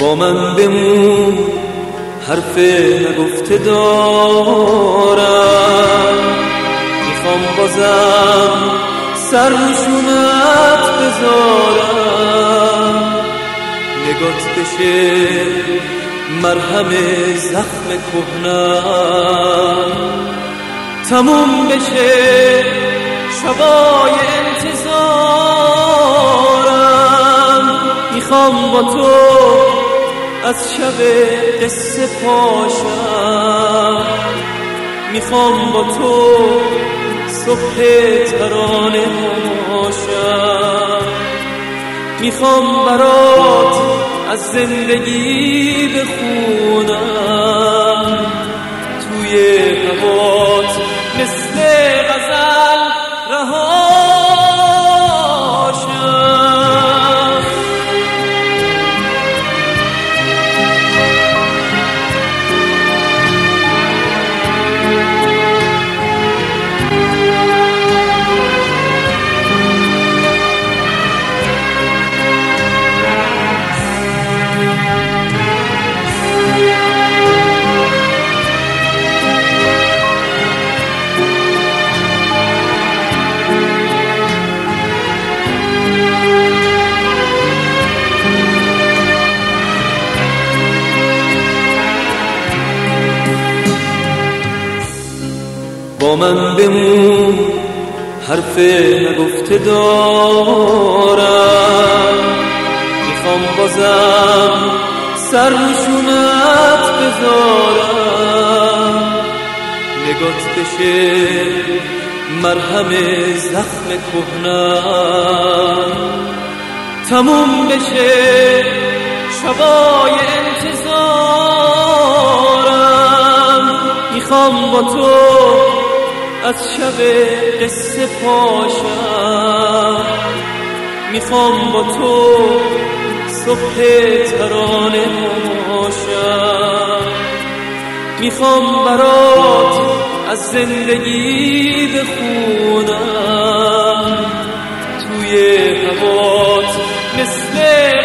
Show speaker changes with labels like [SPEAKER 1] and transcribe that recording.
[SPEAKER 1] با من بمون، حرف نگفته دارم. میخوام بازم سر روشونت بذارم، نگات بشه مرهم زخم کهنم، تموم بشه شبای انتظارم. میخوام با تو از شب قصه پاشم، میخوام با تو صبح ترانه باشم. میخوام برات از زندگی بخونم، توی هوات مثل غزل رهاشم. با من بمون، حرف نگفته دارم. میخوام بازم سر روشونت بذارم، نگات بشه مرهم زخم کهنم، تموم بشه شبای انتظارم. میخوام با تو از شب قصه پاشم، میخوام با تو صبح ترانه باشم. میخوام برات از زندگی بخونم، توی هوات مثل